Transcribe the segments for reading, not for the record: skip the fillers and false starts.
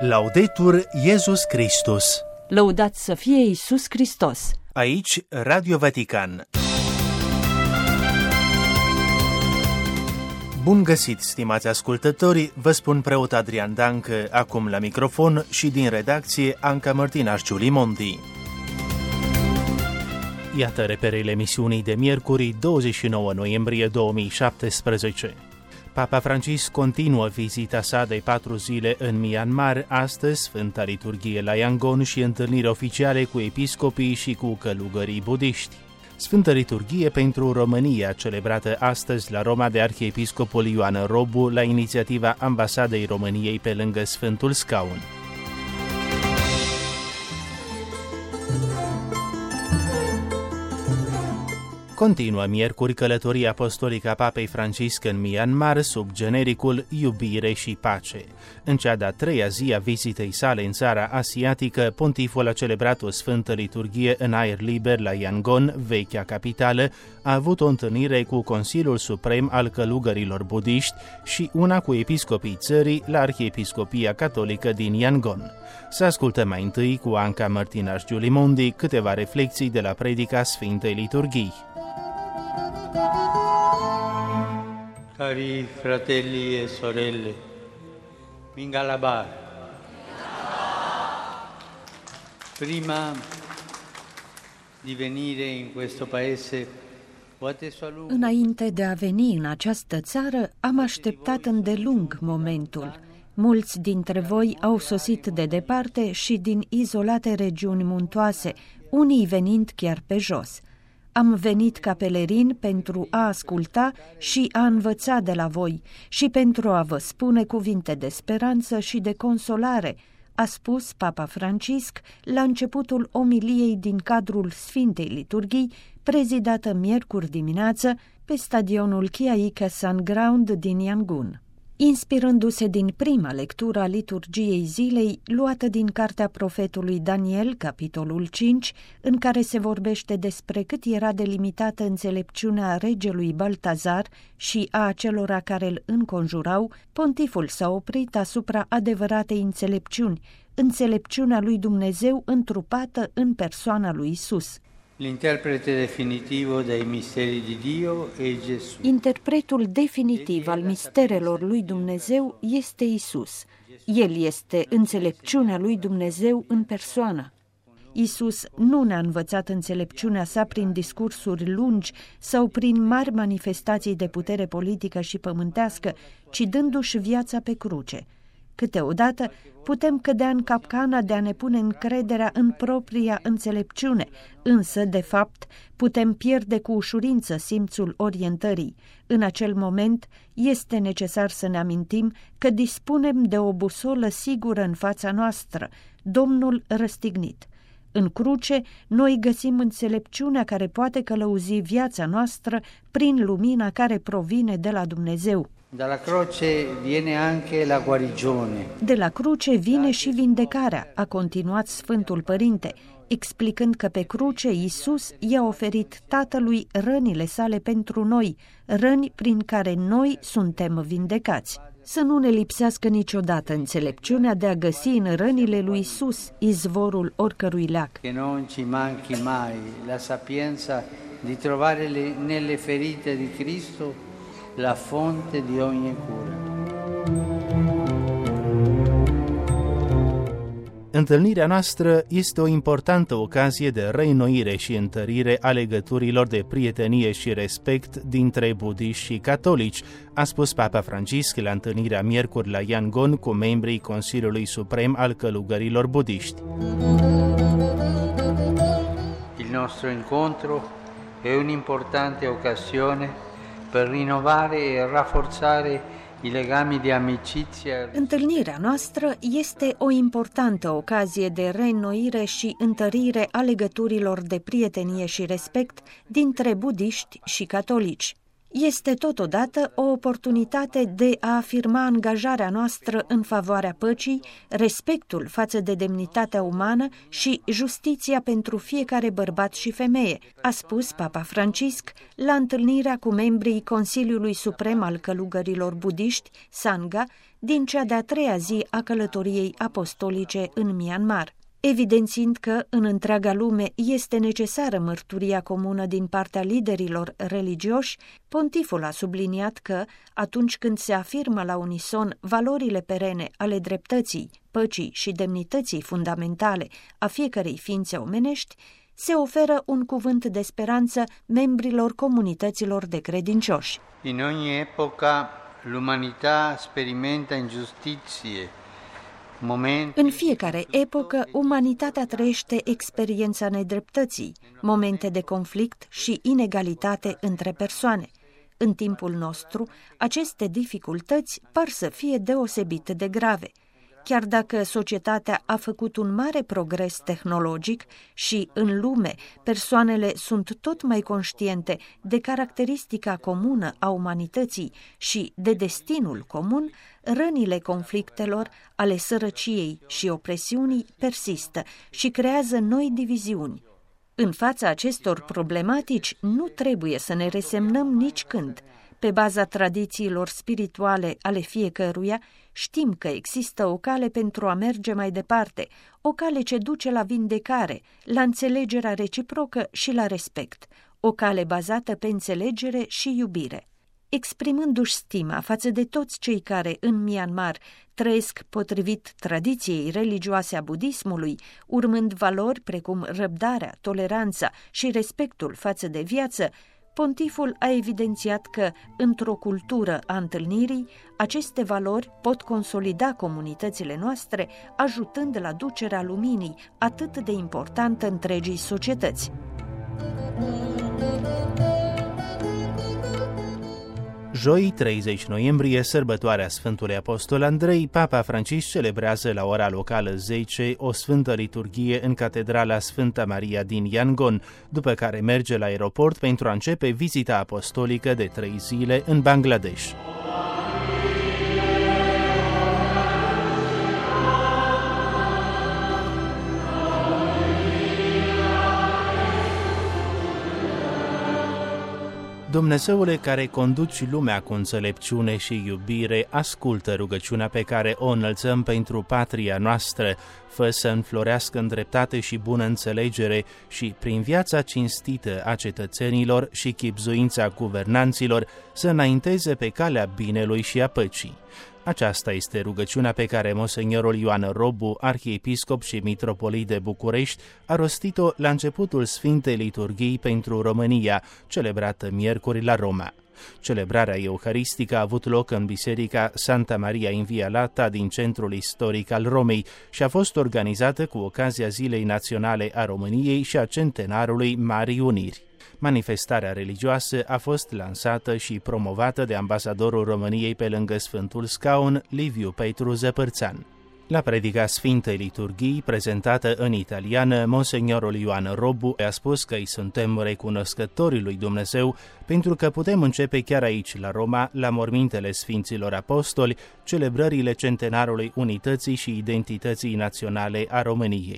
Laudetur Iesus Christus. Lăudat să fie Iisus Hristos. Aici Radio Vatican. Bun găsit, stimați ascultători, vă spun preot Adrian Dancă, acum la microfon, și din redacție Anca Mărtinaș Giulimondi. Iată reperele emisiunii de miercuri, 29 noiembrie 2017. Papa Francisc continuă vizita sa de 4 zile în Myanmar, astăzi Sfânta Liturghie la Yangon și întâlniri oficiale cu episcopii și cu călugării budiști. Sfântă Liturghie pentru România, celebrată astăzi la Roma de arhiepiscopul Ioan Robu la inițiativa Ambasadei României pe lângă Sfântul Scaun. Continuă miercuri călătoria apostolică a Papei Francisc în Myanmar sub genericul Iubire și Pace. În cea de-a treia zi a vizitei sale în țara asiatică, pontiful a celebrat o sfântă liturghie în aer liber la Yangon, vechea capitală, a avut o întâlnire cu Consiliul Suprem al Călugărilor Budiști și una cu episcopii țării la Arhiepiscopia Catolică din Yangon. Să ascultăm mai întâi cu Anca Mărtinaș Giulimondi câteva reflexii de la predica Sfintei Liturghii. Cari fratelli e sorelle, Mingalabar. Prima di venire in questo paese, o atteso a lungo. Înainte de a veni în această țară, am așteptat îndelung momentul. Mulți dintre voi au sosit de departe și din izolate regiuni muntoase, unii venind chiar pe jos. Am venit ca pelerin pentru a asculta și a învăța de la voi și pentru a vă spune cuvinte de speranță și de consolare, a spus Papa Francisc la începutul omiliei din cadrul Sfintei Liturghii, prezidată miercuri dimineață pe stadionul Chiaika Sun Ground din Yangon. Inspirându-se din prima lectură a liturgiei zilei, luată din cartea profetului Daniel, capitolul 5, în care se vorbește despre cât era delimitată înțelepciunea regelui Baltazar și a acelora care îl înconjurau, pontiful s-a oprit asupra adevăratei înțelepciuni, înțelepciunea lui Dumnezeu întrupată în persoana lui Isus. L'interprete definitivo dei misteri di Dio è Gesù. Interpretul definitiv al misterelor lui Dumnezeu este Isus. El este înțelepciunea lui Dumnezeu în persoană. Isus nu ne-a învățat înțelepciunea sa prin discursuri lungi sau prin mari manifestații de putere politică și pământească, ci dându-și viața pe cruce. Câteodată putem cădea în capcana de a ne pune încrederea în propria înțelepciune, însă, de fapt, putem pierde cu ușurință simțul orientării. În acel moment, este necesar să ne amintim că dispunem de o busolă sigură în fața noastră, Domnul răstignit. În cruce, noi găsim înțelepciunea care poate călăuzi viața noastră prin lumina care provine de la Dumnezeu. Dalla croce viene anche la guarigione. De la cruce vine și vindecarea, a continuat Sfântul Părinte, explicând că pe cruce Iisus i-a oferit Tatălui rănile sale pentru noi, răni prin care noi suntem vindecați. Să nu ne lipsească niciodată înțelepciunea de a găsi în rănile lui Iisus izvorul oricărui leac. Che non ci manchi mai la sapienza di trovare nelle ferite di Cristo la fonte di ogni cura. Întâlnirea noastră este o importantă ocazie de reînnoire și întărire a legăturilor de prietenie și respect dintre budiști și catolici, a spus Papa Francisc la întâlnirea miercuri la Yangon cu membrii Consiliului Suprem al Călugărilor Budiști. Il nostro incontro è un'importante occasione per rinnovare e rafforzare i legami di amicizia. Întâlnirea noastră este o importantă ocazie de reînnoire și întărire a legăturilor de prietenie și respect dintre budiști și catolici. este totodată o oportunitate de a afirma angajarea noastră în favoarea păcii, respectul față de demnitatea umană și justiția pentru fiecare bărbat și femeie, a spus Papa Francisc la întâlnirea cu membrii Consiliului Suprem al Călugărilor Budiști, Sangha, din cea de-a treia zi a călătoriei apostolice în Myanmar. Evidențiind că în întreaga lume este necesară mărturia comună din partea liderilor religioși, pontiful a subliniat că, atunci când se afirmă la unison valorile perene ale dreptății, păcii și demnității fundamentale a fiecărei ființe omenești, se oferă un cuvânt de speranță membrilor comunităților de credincioși. In ogni epoca l'umanità sperimenta ingiustizie. În fiecare epocă, umanitatea trăiește experiența nedreptății, momente de conflict și inegalitate între persoane. În timpul nostru, aceste dificultăți par să fie deosebit de grave. Chiar dacă societatea a făcut un mare progres tehnologic și, în lume, persoanele sunt tot mai conștiente de caracteristica comună a umanității și de destinul comun, rănile conflictelor, ale sărăciei și opresiunii persistă și creează noi diviziuni. În fața acestor problematici nu trebuie să ne resemnăm nici când. Pe baza tradițiilor spirituale ale fiecăruia, știm că există o cale pentru a merge mai departe, o cale ce duce la vindecare, la înțelegerea reciprocă și la respect, o cale bazată pe înțelegere și iubire. Exprimându-și stima față de toți cei care în Myanmar trăiesc potrivit tradiției religioase a budismului, urmând valori precum răbdarea, toleranța și respectul față de viață, pontiful a evidențiat că, într-o cultură a întâlnirii, aceste valori pot consolida comunitățile noastre, ajutând la ducerea luminii atât de importantă întregii societăți. Joi, 30 noiembrie, sărbătoarea Sfântului Apostol Andrei, Papa Francisc celebrează la ora locală 10 o sfântă liturghie în Catedrala Sfânta Maria din Yangon, după care merge la aeroport pentru a începe vizita apostolică de 3 zile în Bangladesh. Dumnezeule care conduci lumea cu înțelepciune și iubire, ascultă rugăciunea pe care o înălțăm pentru patria noastră, fă să înflorească în dreptate și bună înțelegere și, prin viața cinstită a cetățenilor și chibzuința guvernanților, să înainteze pe calea binelui și a păcii. Aceasta este rugăciunea pe care Monsignorul Ioan Robu, arhiepiscop și mitropolit de București, a rostit-o la începutul Sfintei Liturghii pentru România, celebrată miercuri la Roma. Celebrarea euharistică a avut loc în Biserica Santa Maria Inviolata din centrul istoric al Romei și a fost organizată cu ocazia Zilei Naționale a României și a centenarului Marii Uniri. Manifestarea religioasă a fost lansată și promovată de ambasadorul României pe lângă Sfântul Scaun, Liviu Petru Zăpărțan. La predica Sfintei Liturghii, prezentată în italiană, Monsignorul Ioan Robu a spus că îi suntem recunoscători lui Dumnezeu pentru că putem începe chiar aici, la Roma, la mormintele Sfinților Apostoli, celebrările centenarului unității și identității naționale a României.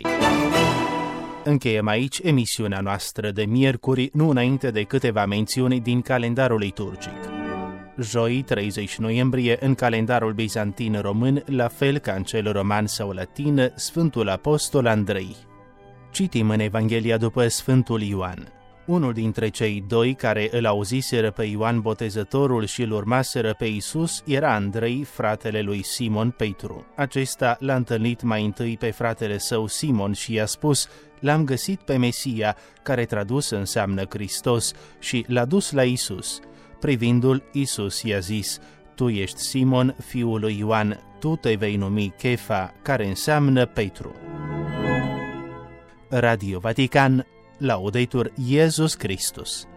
Încheiem aici emisiunea noastră de miercuri, nu înainte de câteva mențiuni din calendarul liturgic. Joi, 30 noiembrie, în calendarul bizantin român, la fel ca în cel roman sau latin, Sfântul Apostol Andrei. Citim în Evanghelia după Sfântul Ioan. Unul dintre cei doi care îl auziseră pe Ioan Botezătorul și îl urmaseră pe Iisus era Andrei, fratele lui Simon Petru. Acesta l-a întâlnit mai întâi pe fratele său Simon și i-a spus: "L-am găsit pe Mesia", care tradus înseamnă Hristos, și l-a dus la Iisus. Privindu-l, Iisus i-a zis: "Tu ești Simon, fiul lui Ioan, tu te vei numi Chefa", care înseamnă Petru. Radio Vatican, Laudetur Iesus Christus.